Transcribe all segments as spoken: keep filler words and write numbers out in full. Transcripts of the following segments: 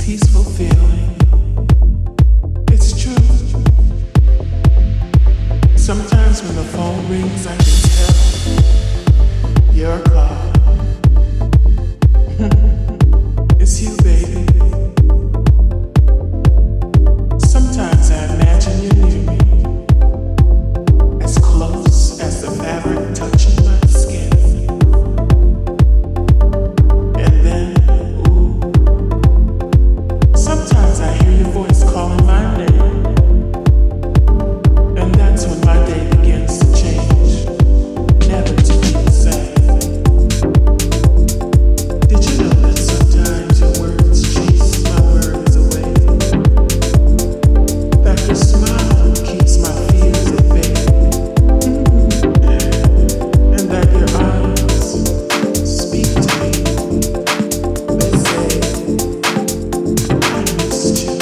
peaceful feeling. It's true. Sometimes when the phone rings, I can tell you're a call. It's you, baby. Sometimes I imagine you're near me, as close as the fabric touching my skin. And then, ooh, sometimes I hear your voice calling my name. And that's when my day begins to change, never to be the same. Did you know that sometimes your words chase my words away? That your smile keeps my fears at bay? And that your eyes speak to me. They say, I missed you.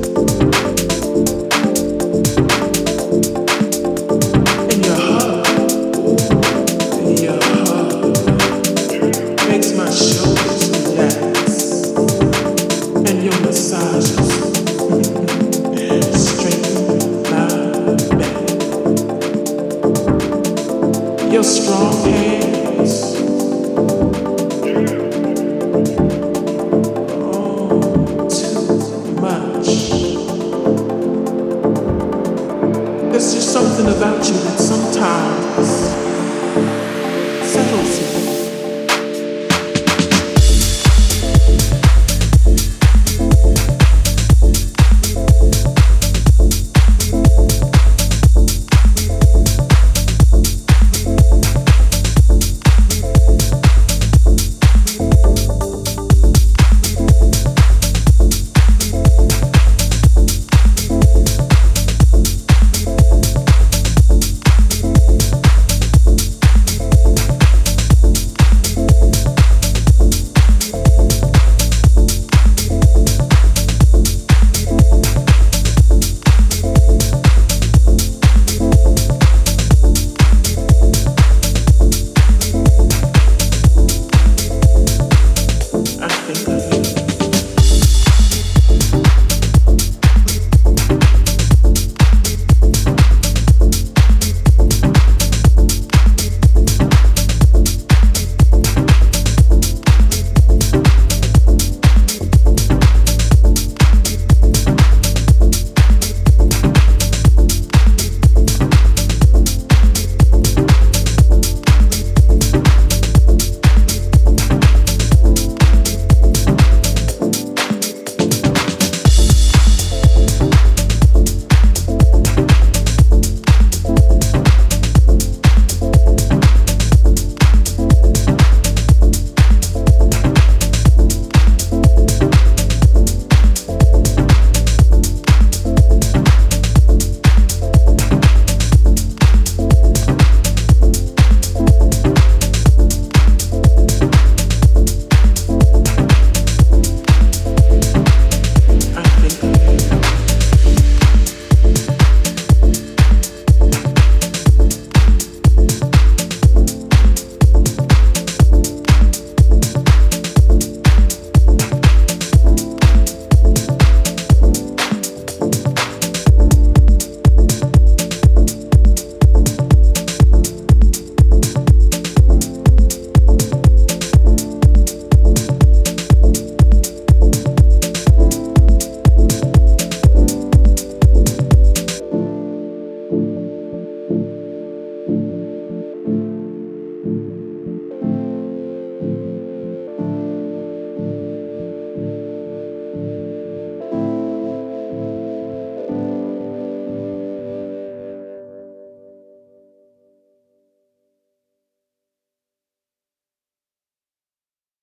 And your hug, and your hug makes my shoulders relax. And your massage